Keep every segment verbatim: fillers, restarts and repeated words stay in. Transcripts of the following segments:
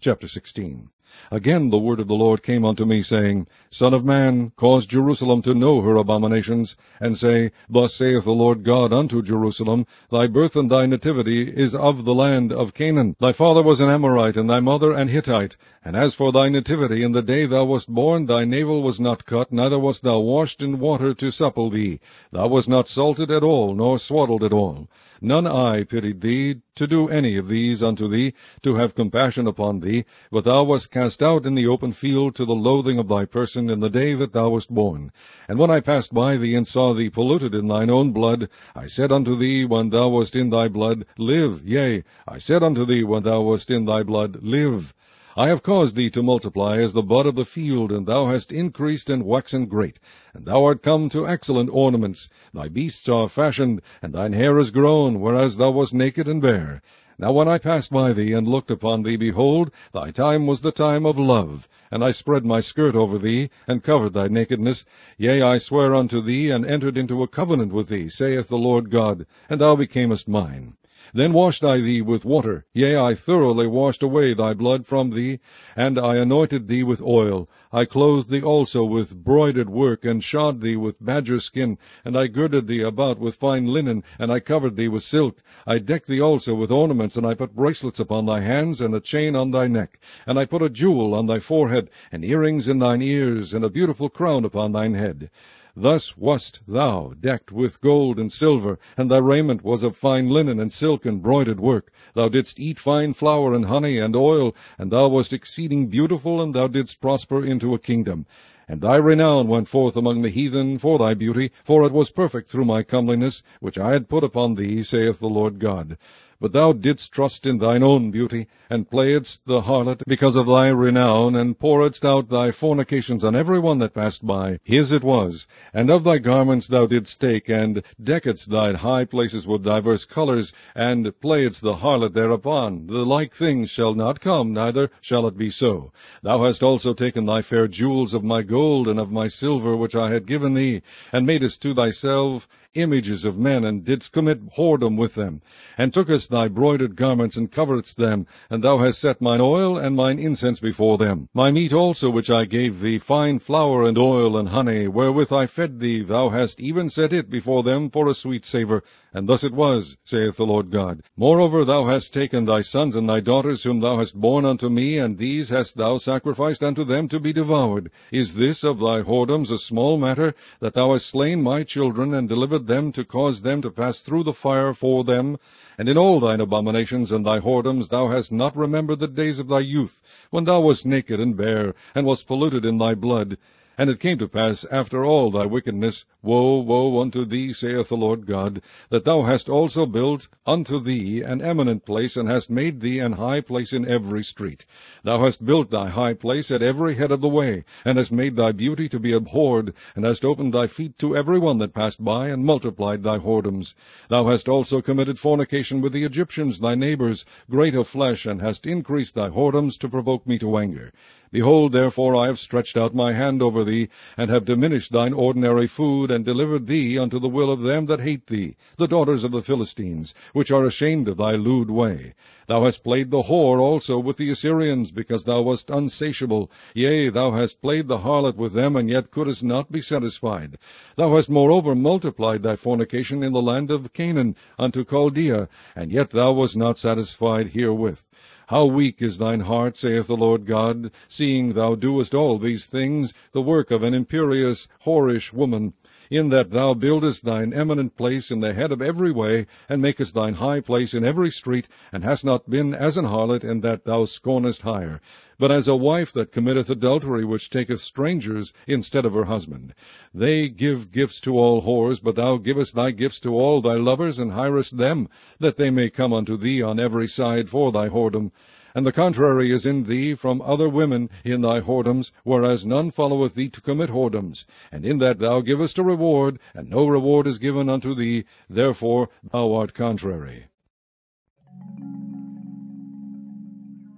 Chapter sixteen. Again the word of the Lord came unto me, saying, Son of man, cause Jerusalem to know her abominations, and say, Thus saith the Lord God unto Jerusalem, Thy birth and thy nativity is of the land of Canaan. Thy father was an Amorite, and thy mother an Hittite. And as for thy nativity, in the day thou wast born, thy navel was not cut, neither wast thou washed in water to supple thee. Thou wast not salted at all, nor swaddled at all. None eye pitied thee, to do any of these unto thee, to have compassion upon thee, but thou wast cast out in the open field to the loathing of thy person in the day that thou wast born. And when I passed by thee, and saw thee polluted in thine own blood, I said unto thee when thou wast in thy blood, Live. Yea, I said unto thee when thou wast in thy blood, Live. I have caused thee to multiply as the bud of the field, and thou hast increased and waxen great. And thou art come to excellent ornaments. Thy beasts are fashioned, and thine hair is grown, whereas thou wast naked and bare. Now when I passed by thee, and looked upon thee, behold, thy time was the time of love. And I spread my skirt over thee, and covered thy nakedness. Yea, I swear unto thee, and entered into a covenant with thee, saith the Lord God, and thou becamest mine. Then washed I thee with water, yea, I thoroughly washed away thy blood from thee, and I anointed thee with oil. I clothed thee also with broidered work, and shod thee with badger skin, and I girded thee about with fine linen, and I covered thee with silk. I decked thee also with ornaments, and I put bracelets upon thy hands, and a chain on thy neck. And I put a jewel on thy forehead, and earrings in thine ears, and a beautiful crown upon thine head. Thus wast thou decked with gold and silver, and thy raiment was of fine linen and silk and broidered work. Thou didst eat fine flour and honey and oil, and thou wast exceeding beautiful, and thou didst prosper into a kingdom. And thy renown went forth among the heathen for thy beauty, for it was perfect through my comeliness, which I had put upon thee, saith the Lord God. But thou didst trust in thine own beauty, and playedst the harlot because of thy renown, and pouredst out thy fornications on every one that passed by. His it was. And of thy garments thou didst take, and deckedst thy high places with divers colors, and playedst the harlot thereupon. The like things shall not come, neither shall it be so. Thou hast also taken thy fair jewels of my gold and of my silver which I had given thee, and madest to thyself images of men, and didst commit whoredom with them, and tookest thy broidered garments, and coveredst them, and thou hast set mine oil and mine incense before them. My meat also which I gave thee, fine flour and oil and honey, wherewith I fed thee, thou hast even set it before them for a sweet savour. And thus it was, saith the Lord God. Moreover, thou hast taken thy sons and thy daughters, whom thou hast borne unto me, and these hast thou sacrificed unto them to be devoured. Is this of thy whoredoms a small matter, that thou hast slain my children, and delivered them to cause them to pass through the fire for them? And in all thine abominations and thy whoredoms thou hast not remembered the days of thy youth, when thou wast naked and bare, and wast polluted in thy blood. And it came to pass, after all thy wickedness, Woe, woe unto thee, saith the Lord God, that thou hast also built unto thee an eminent place, and hast made thee an high place in every street. Thou hast built thy high place at every head of the way, and hast made thy beauty to be abhorred, and hast opened thy feet to every one that passed by, and multiplied thy whoredoms. Thou hast also committed fornication with the Egyptians, thy neighbors, great of flesh, and hast increased thy whoredoms to provoke me to anger. Behold, therefore, I have stretched out my hand over thee, and have diminished thine ordinary food, and delivered thee unto the will of them that hate thee, the daughters of the Philistines, which are ashamed of thy lewd way. Thou hast played the whore also with the Assyrians, because thou wast unsatiable. Yea, thou hast played the harlot with them, and yet couldst not be satisfied. Thou hast moreover multiplied thy fornication in the land of Canaan unto Chaldea, and yet thou wast not satisfied herewith. How weak is thine heart, saith the Lord God, seeing thou doest all these things, the work of an imperious, whorish woman, in that thou buildest thine eminent place in the head of every way, and makest thine high place in every street, and hast not been as an harlot, in that thou scornest hire, but as a wife that committeth adultery, which taketh strangers instead of her husband. They give gifts to all whores, but thou givest thy gifts to all thy lovers, and hirest them, that they may come unto thee on every side for thy whoredom. And the contrary is in thee from other women in thy whoredoms, whereas none followeth thee to commit whoredoms. And in that thou givest a reward, and no reward is given unto thee, therefore thou art contrary.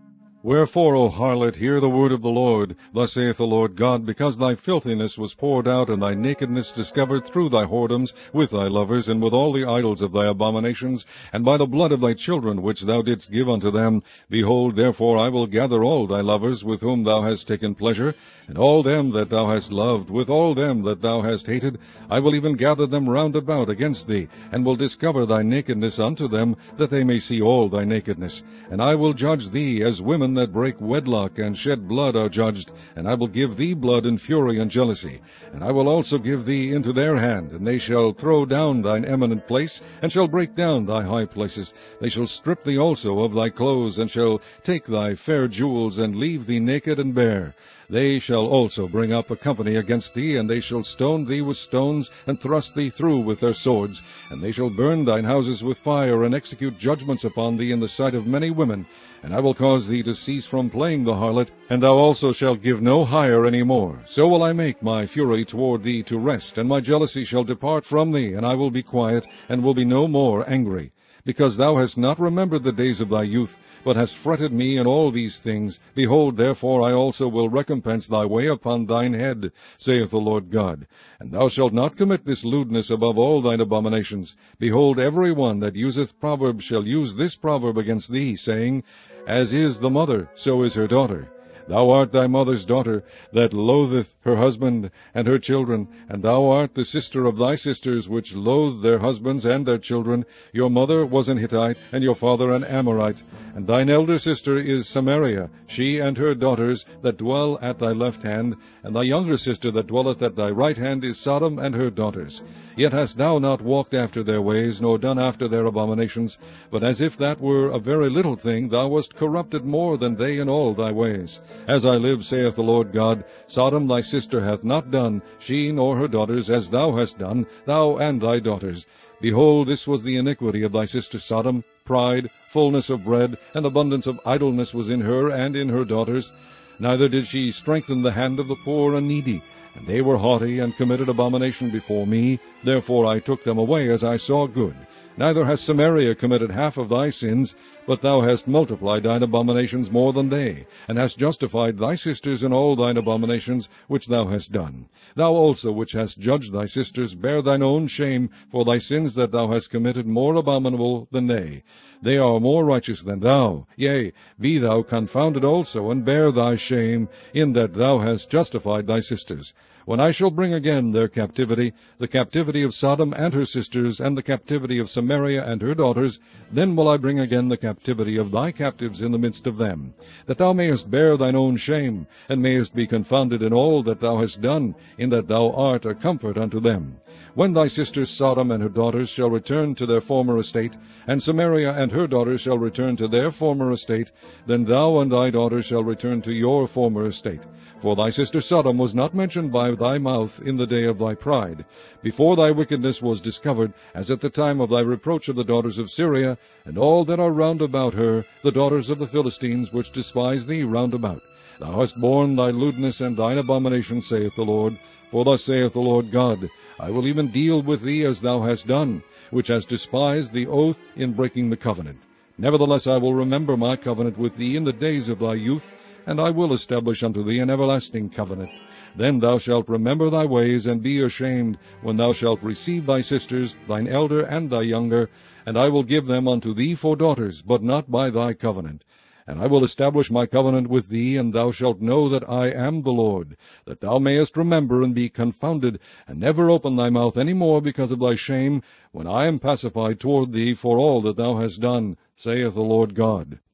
Wherefore, O harlot, hear the word of the Lord. Thus saith the Lord God, because thy filthiness was poured out, and thy nakedness discovered through thy whoredoms, with thy lovers, and with all the idols of thy abominations, and by the blood of thy children which thou didst give unto them, behold, therefore I will gather all thy lovers with whom thou hast taken pleasure, and all them that thou hast loved, with all them that thou hast hated, I will even gather them round about against thee, and will discover thy nakedness unto them, that they may see all thy nakedness. And I will judge thee as women that break wedlock and shed blood are judged, and I will give thee blood and fury and jealousy. And I will also give thee into their hand, and they shall throw down thine eminent place, and shall break down thy high places. They shall strip thee also of thy clothes, and shall take thy fair jewels, and leave thee naked and bare. They shall also bring up a company against thee, and they shall stone thee with stones, and thrust thee through with their swords. And they shall burn thine houses with fire, and execute judgments upon thee in the sight of many women. And I will cause thee to cease from playing the harlot, and thou also shalt give no hire any more. So will I make my fury toward thee to rest, and my jealousy shall depart from thee, and I will be quiet, and will be no more angry. Because thou hast not remembered the days of thy youth, but hast fretted me in all these things, behold, therefore I also will recompense thy way upon thine head, saith the Lord God. And thou shalt not commit this lewdness above all thine abominations. Behold, every one that useth proverbs shall use this proverb against thee, saying, As is the mother, so is her daughter. Thou art thy mother's daughter, that loatheth her husband and her children, and thou art the sister of thy sisters, which loathe their husbands and their children. Your mother was an Hittite, and your father an Amorite. And thine elder sister is Samaria, she and her daughters that dwell at thy left hand, and thy younger sister that dwelleth at thy right hand is Sodom and her daughters. Yet hast thou not walked after their ways, nor done after their abominations, but as if that were a very little thing, thou wast corrupted more than they in all thy ways. As I live, saith the Lord God, Sodom thy sister hath not done, she nor her daughters, as thou hast done, thou and thy daughters. Behold, this was the iniquity of thy sister Sodom. Pride, fullness of bread, and abundance of idleness was in her and in her daughters. Neither did she strengthen the hand of the poor and needy. And they were haughty, and committed abomination before me. Therefore I took them away as I saw good. Neither has Samaria committed half of thy sins, but thou hast multiplied thine abominations more than they, and hast justified thy sisters in all thine abominations which thou hast done. Thou also, which hast judged thy sisters, bear thine own shame for thy sins that thou hast committed more abominable than they. They are more righteous than thou. Yea, be thou confounded also, and bear thy shame, in that thou hast justified thy sisters. When I shall bring again their captivity, the captivity of Sodom and her sisters, and the captivity of Samaria and her daughters, then will I bring again the captivity of thy captives in the midst of them, that thou mayest bear thine own shame, and mayest be confounded in all that thou hast done, in that thou art a comfort unto them. When thy sister Sodom and her daughters shall return to their former estate, and Samaria and her daughters shall return to their former estate, then thou and thy daughters shall return to your former estate. For thy sister Sodom was not mentioned by thy mouth in the day of thy pride, before thy wickedness was discovered, as at the time of thy reproach of the daughters of Syria, and all that are round about her, the daughters of the Philistines, which despise thee round about. Thou hast borne thy lewdness and thine abomination, saith the Lord. For thus saith the Lord God, I will even deal with thee as thou hast done, which hast despised the oath in breaking the covenant. Nevertheless I will remember my covenant with thee in the days of thy youth, and I will establish unto thee an everlasting covenant. Then thou shalt remember thy ways, and be ashamed, when thou shalt receive thy sisters, thine elder and thy younger, and I will give them unto thee for daughters, but not by thy covenant. And I will establish my covenant with thee, and thou shalt know that I am the Lord, that thou mayest remember and be confounded, and never open thy mouth any more because of thy shame, when I am pacified toward thee for all that thou hast done, saith the Lord God.